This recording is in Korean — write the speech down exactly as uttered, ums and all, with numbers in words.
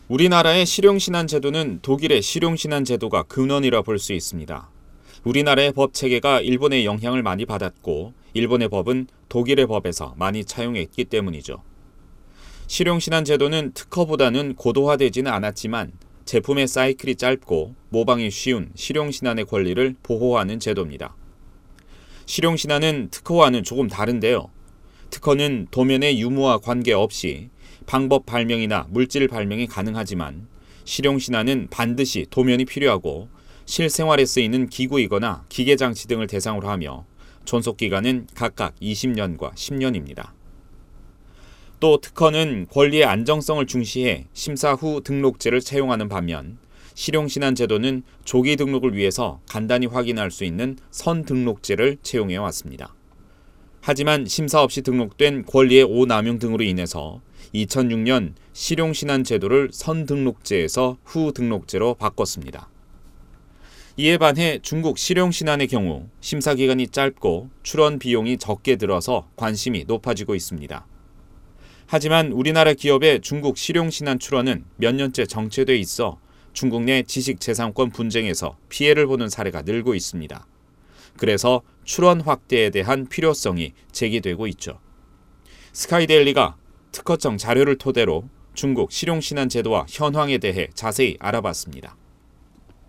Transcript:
우리나라의 실용신안 제도는 독일의 실용신안 제도가 근원이라 볼 수 있습니다. 우리나라의 법 체계가 일본의 영향을 많이 받았고 일본의 법은 독일의 법에서 많이 차용했기 때문이죠. 실용신안 제도는 특허보다는 고도화되지는 않았지만 제품의 사이클이 짧고 모방이 쉬운 실용신안의 권리를 보호하는 제도입니다. 실용신안은 특허와는 조금 다른데요. 특허는 도면의 유무와 관계없이 방법 발명이나 물질 발명이 가능하지만 실용신안은 반드시 도면이 필요하고 실생활에 쓰이는 기구이거나 기계장치 등을 대상으로 하며 존속기간은 각각 이십 년과 십 년입니다. 또 특허는 권리의 안정성을 중시해 심사 후 등록제를 채용하는 반면 실용신안 제도는 조기 등록을 위해서 간단히 확인할 수 있는 선등록제를 채용해 왔습니다. 하지만 심사 없이 등록된 권리의 오남용 등으로 인해서 이천육 년 실용신안 제도를 선등록제에서 후등록제로 바꿨습니다. 이에 반해 중국 실용신안의 경우 심사기간이 짧고 출원 비용이 적게 들어서 관심이 높아지고 있습니다. 하지만 우리나라 기업의 중국 실용신안 출원은 몇 년째 정체돼 있어 중국 내 지식재산권 분쟁에서 피해를 보는 사례가 늘고 있습니다. 그래서 출원 확대에 대한 필요성이 제기되고 있죠. 스카이데일리가 특허청 자료를 토대로 중국 실용신안 제도와 현황에 대해 자세히 알아봤습니다.